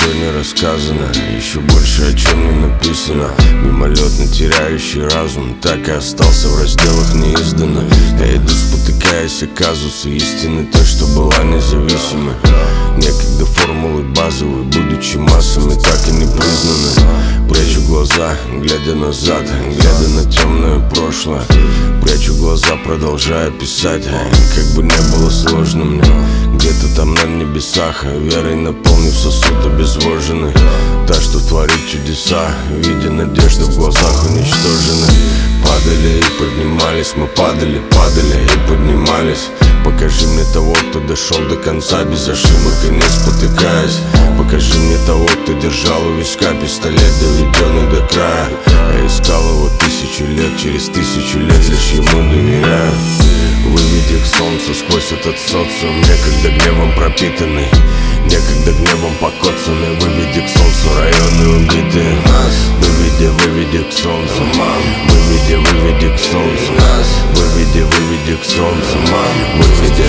все не рассказано, еще больше о чем не написано. Мимолетно теряющий разум так и остался в разделах неизданно. Я иду, спотыкаясь о казусы истины той, что была независимой. Некогда формулы базовые, будучи массами, так и не признаны. Прячу глаза, глядя назад, глядя на темное прошлое. Прячу глаза, продолжая писать, как бы не было сложно мне. Где-то там на небесах, верой наполнив сосуд обезвоженный. Та, что творит чудеса, видя надежды в глазах уничтожены. Падали и поднимались, мы падали, падали и поднимались. Покажи мне того, кто дошел до конца без ошибок и не спотыкаясь. Покажи мне того, кто держал у виска пистолет, доведенный до края. Я искал его 1000 лет, через 1000 лет лишь ему доверяю. Выведи к солнцу сквозь этот социум, некогда гневом пропитанный, некогда гневом покоцанный. Выведи к солнцу районы убитые нас. Выведи к солнцу, мам. Выведи к солнцу нас. Выведи к солнцу, мам. Выведи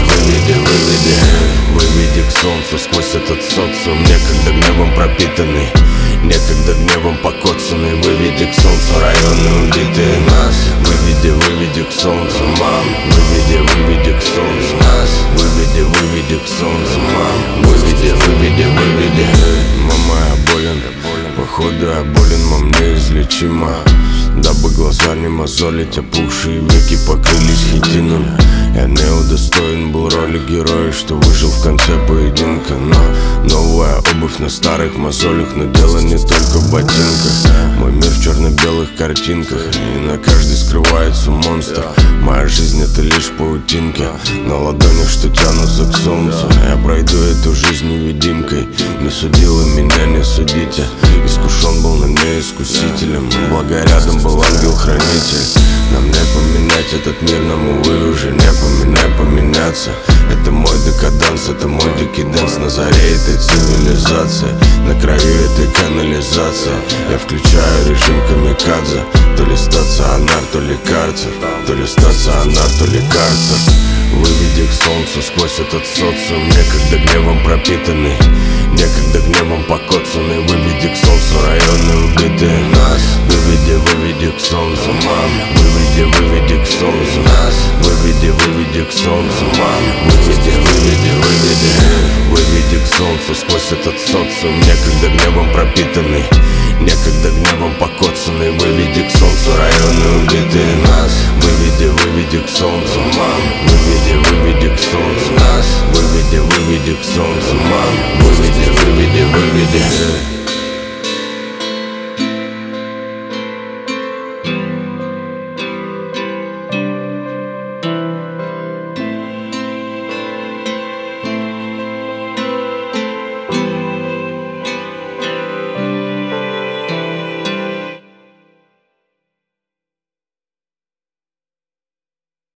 к солнцу сквозь этот социум, некогда гневом пропитанный, некогда гневом покоцанный. Выведи к солнцу районы убитые нас. Выведи к солнцу, мам. Выведи к солнцу нас. Выведи к солнцу, мам. Выведи. Мама, я болен, походу я болен, мам, неизлечимо. Дабы глаза не мозолить, опухшие веки покрылись хитином. Я не удостоен был роли героя, что выжил в конце поединка. Но новая обувь на старых мозолях, но дело не только в ботинках. Мой мир в черно-белых картинках, и на каждой скрывается монстр. Моя жизнь это лишь паутинки на ладонях, что тянутся к солнцу. Я пройду эту жизнь невидимкой, не судила меня, не судите. Искушен был, но не искусителем, благо рядом был ангел-хранитель. Нам не поменять этот мир, нам, увы, уже не поменяться. Это мой декаданс, это мой декиденс на заре этой цивилизации, на краю этой канализации. Я включаю режим камикадзе, то ли стационар, то ли карцер, то ли стационар, то ли карцер. Выведи к солнцу сквозь этот социум, некогда гневом пропитанный, некогда гневом покоцанный. Выведи к солнцу районы убитые нас. Выведи к солнцу, мам. Выведи к солнцу нас. Выведи к солнцу, мам. Выведи к солнцу сквозь этот социум, некогда гневом